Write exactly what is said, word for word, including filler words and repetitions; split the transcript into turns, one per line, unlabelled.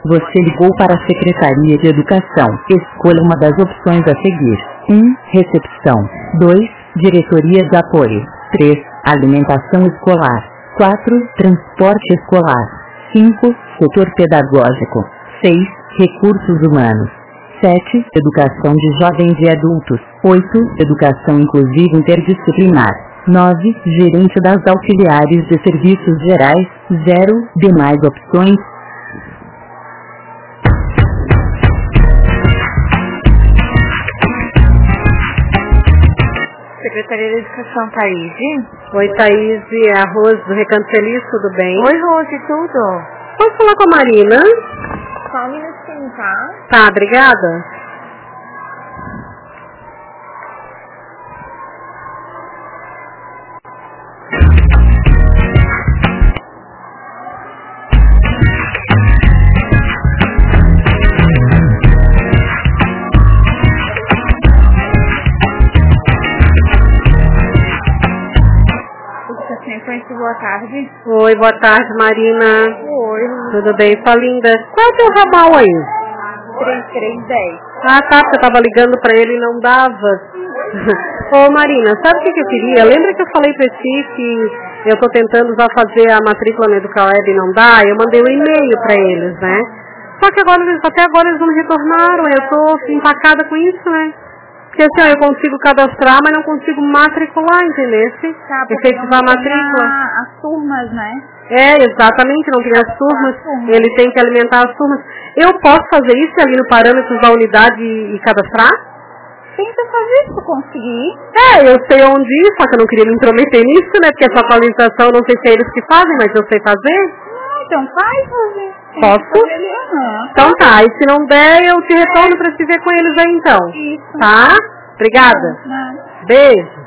Você ligou para a Secretaria de Educação. Escolha uma das opções a seguir. um. Recepção. dois. Diretoria de apoio. três. Alimentação escolar. quatro. Transporte escolar. cinco. Setor pedagógico. seis. Recursos humanos. sete. Educação de jovens e adultos. oito. Educação inclusiva interdisciplinar. nove. Gerente das auxiliares de serviços gerais. zero. Demais opções.
Secretaria de Educação, Thaís.
Oi, Thaís, é a Rose do Recanto Feliz, tudo bem?
Oi, Rose, tudo?
Posso falar com a Marina?
Só um minutinho, tá?
Tá, obrigada.
Boa tarde.
Oi, boa tarde, Marina.
Oi.
Tudo bem, sua linda? Qual é o teu ramal aí?
três três dez.
Ah, tá, porque eu tava ligando pra ele e não dava. Ô, Marina, sabe o que, que eu queria? Lembra que eu falei pra ti que eu tô tentando já fazer a matrícula no EducaWeb e não dá? Eu mandei um e-mail pra eles, né? Só que agora, até agora eles não me retornaram, eu tô empacada com isso, né? Porque assim, ó, eu consigo cadastrar, mas não consigo matricular, entendeu?
Tá,
efetivar a matrícula.
A, as turmas, né?
É, exatamente, não tem as turmas,
turmas.
Ele tem que alimentar as turmas. Eu posso fazer isso ali no parâmetros da unidade e, e cadastrar?
Tenta fazer isso, conseguir.
É, eu sei onde ir, só que eu não queria me intrometer nisso, né? Porque essa atualização, não sei se é eles que fazem, mas eu sei fazer.
Ah, então faz, fazer.
Posso?
Uhum.
Então tá, e se não der, eu te retorno pra se ver com eles aí então.
Isso.
Tá? Obrigada.
Não.
Beijo.